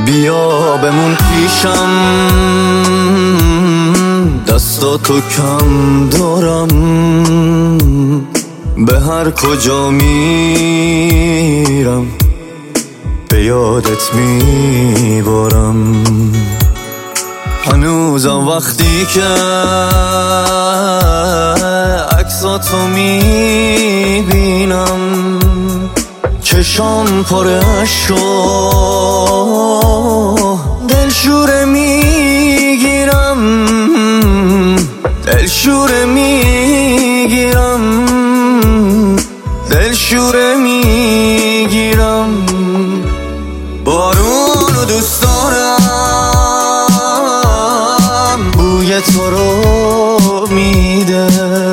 بیا بمون پیشم، دستاتو کم دارم، به هر کجا میرم به یادت میبارم. هنوزم وقتی که عکساتو میبینم چشام پر اشک دلشوره میگیرم، دلشوره میگیرم، دلشوره میگیرم. بارونو دوست دارم، بوی تو رو میده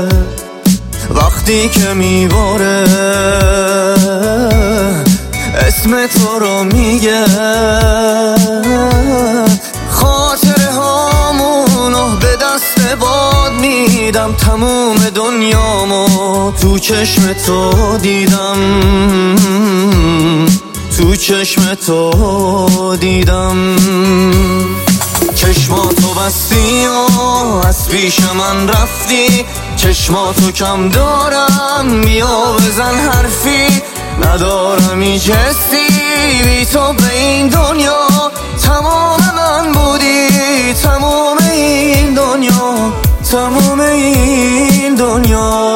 وقتی که میباره، اسم تو رو میگه. خاطره هامونو به دست باد میدم، تموم دنیامو تو چشم تو دیدم، تو چشم تو دیدم. چشماتو بستی و از پیش من رفتی، چشماتو کم دارم، بیا بزن حرفی. ندارم هیچ حسی بی تو به این دنیا، تمام من بودی، تمام این دنیا، تمام این دنیا.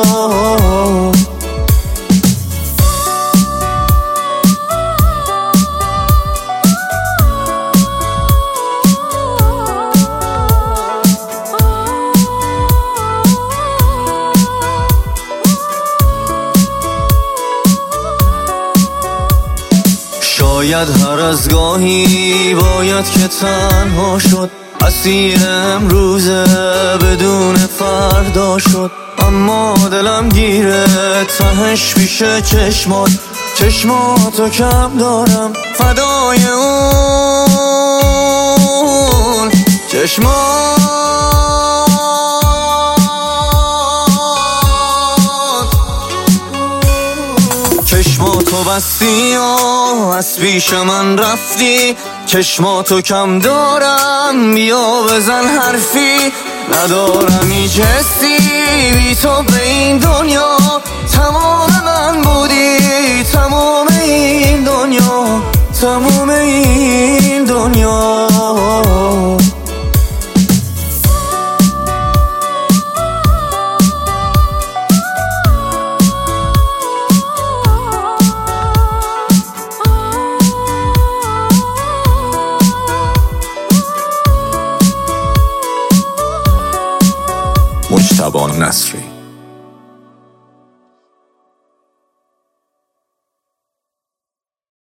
شاید هر از گاهی باید که تنها شد، اسیر امروزه بدون فردا شد. اما دلم گیره تهش پیش چشمات، چشماتو کم دارم، فدای اون چشمات. چشماتو بستی و از پیش من رفتی، چشماتو کم دارم، بیا بزن حرفی. ندارم هیچ حسی بی تو به این دنیا، تمام من بودی، تمام این دنیا، تمام این دنیا. مجتبی نصری.